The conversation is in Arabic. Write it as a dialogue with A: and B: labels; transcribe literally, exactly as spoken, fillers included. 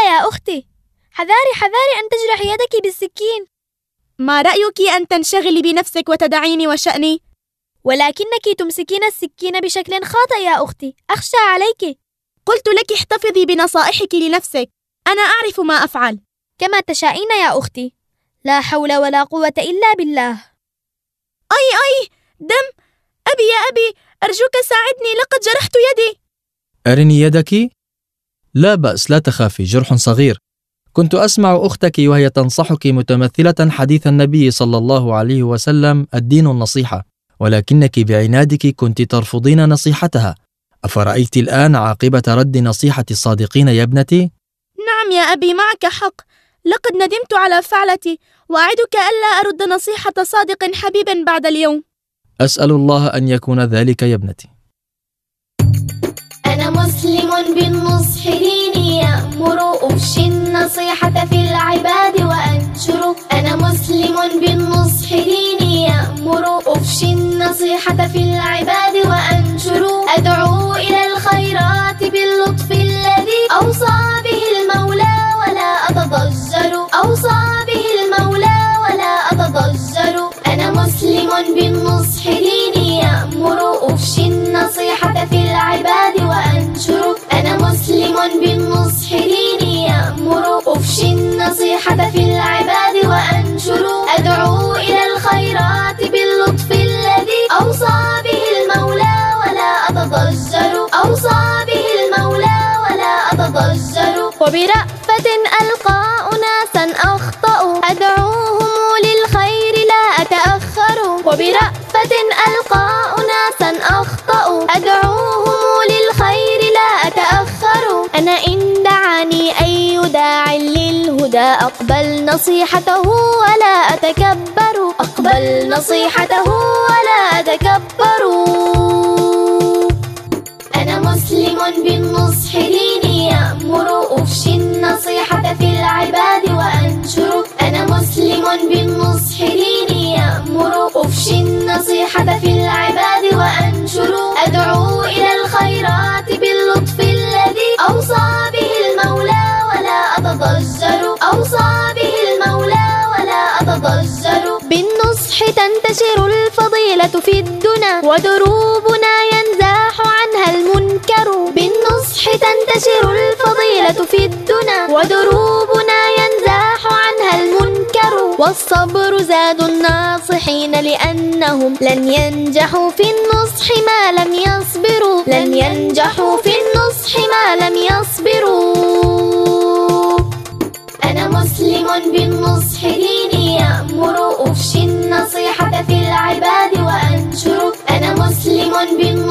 A: يا أختي، حذاري حذاري أن تجرحي يدك بالسكين.
B: ما رأيك أن تنشغلي بنفسك وتدعيني وشأني؟
A: ولكنك تمسكين السكين بشكل خاطئ يا أختي، أخشى عليك.
B: قلت لك احتفظي بنصائحك لنفسك، أنا أعرف ما أفعل.
A: كما تشائين يا أختي، لا حول ولا قوة إلا بالله.
B: أي أي دم! أبي يا أبي، أرجوك ساعدني، لقد جرحت يدي.
C: أرني يدك؟ لا بأس، لا تخافي، جرح صغير. كنت أسمع أختك وهي تنصحك متمثلة حديث النبي صلى الله عليه وسلم: الدين النصيحة، ولكنك بعنادك كنت ترفضين نصيحتها. أفرأيت الآن عاقبة رد نصيحة الصادقين يا ابنتي؟
B: نعم يا أبي، معك حق، لقد ندمت على فعلتي، وأعدك ألا أرد نصيحة صادق حبيب بعد اليوم.
C: أسأل الله أن يكون ذلك يا ابنتي.
D: أنا مسلم بالنصح ديني يأمر، أفشي النصيحة في العباد وأنشر. أنا مسلم بالنصح ديني يأمر، أفشي النصيحة في العباد وأنشر. أدعو إلى الخيرات باللطف الذي أوصى به المولى ولا أتضجر، أوصى به المولى ولا أتضجر. أنا مسلم بالنصح ديني يأمر، أفشي النصيحة في العباد وأنشر. أنا مسلم بالنصح ديني يأمر، أفشي النصيحة في العباد وأنشر. أدعو إلى الخيرات باللطف الذي أوصى به المولى ولا أتضجر، أوصى به المولى ولا أتضجر. وبرأفة ألقى أناسا أخطأوا، أدعوهم للخير لا أتأخر. وبرأفة ألقى أناسا أخطأوا، أدعوهم للخير لا أتأخر. أنا إن دعاني أي داع للهدى أقبل نصيحته ولا أتكبر، أقبل نصيحته ولا أتكبر. أنا مسلم بالنصح ديني يأمر، أفشي النصيحة في العباد وأنشر. أنا مسلم بالنصح ديني يأمر، أفشي النصيحة في العباد وأنشر. أدعو إلى الخيرات باللطف الذي أوصى به المولى ولا أتضجر، أوصى به المولى ولا أتضجر. بالنصح تنتشر الفضيلة في الدنا، ودروبنا ينزاح عنها المنكر. بالنصح تنتشر الفضيلة في الدنا، ودروبنا ينزاح عنها المنكر. والصبر زاد الناصحين، لأنهم لن ينجحوا في النصح ما لم يصبروا، لن ينجحوا في النصح ما لم يصبروا. أنا مسلم بالنصح ديني يأمر، أفشي النصيحة في العباد وأنشر. أنا مسلم بالنصح